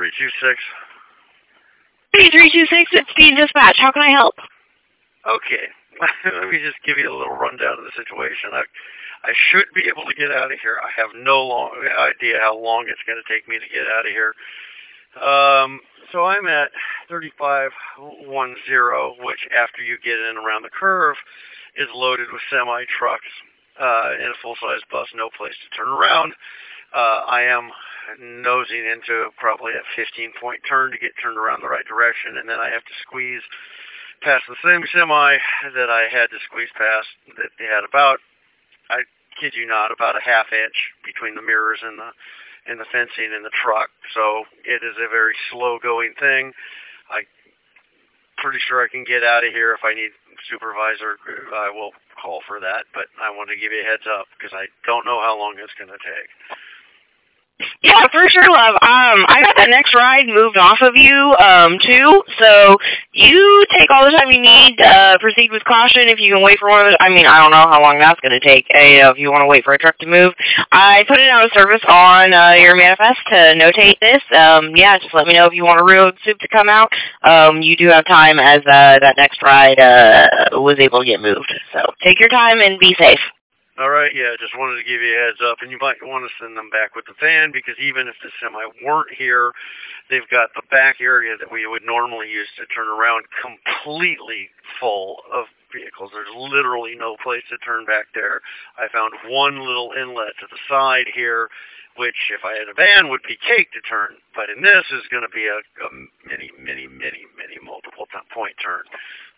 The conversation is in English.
326. Hey, 326, it's Speed Dispatch. How can I help? Okay. Let me just give you a little rundown of the situation. I should be able to get out of here. I have no idea how long it's going to take me to get out of here. So I'm at 3510, which after you get in around the curve is loaded with semi-trucks and a full-size bus, no place to turn around. I am nosing into probably a 15-point turn to get turned around the right direction, and then I have to squeeze past the same semi that I had to squeeze past that they had about, I kid you not, about a half inch between the mirrors and the fencing in the truck. So it is a very slow going thing. I'm pretty sure I can get out of here. If I need supervisor, I will call for that, but I want to give you a heads up because I don't know how long it's going to take. Yeah, for sure, love. I got that next ride moved off of you, too. So you take all the time you need. Proceed with caution. If you can wait for one of the, I don't know how long that's going to take. If you want to wait for a truck to move, I put it out of service on your manifest to notate this. Yeah, just let me know if you want a road soup to come out. You do have time as that next ride was able to get moved. So take your time and be safe. All right, yeah, just wanted to give you a heads up, and you might want to send them back with the van, because even if the semi weren't here, they've got the back area that we would normally use to turn around completely full of vehicles. There's literally no place to turn back there. I found one little inlet to the side here, which if I had a van would be cake to turn, but in this is going to be a many multiple point turn.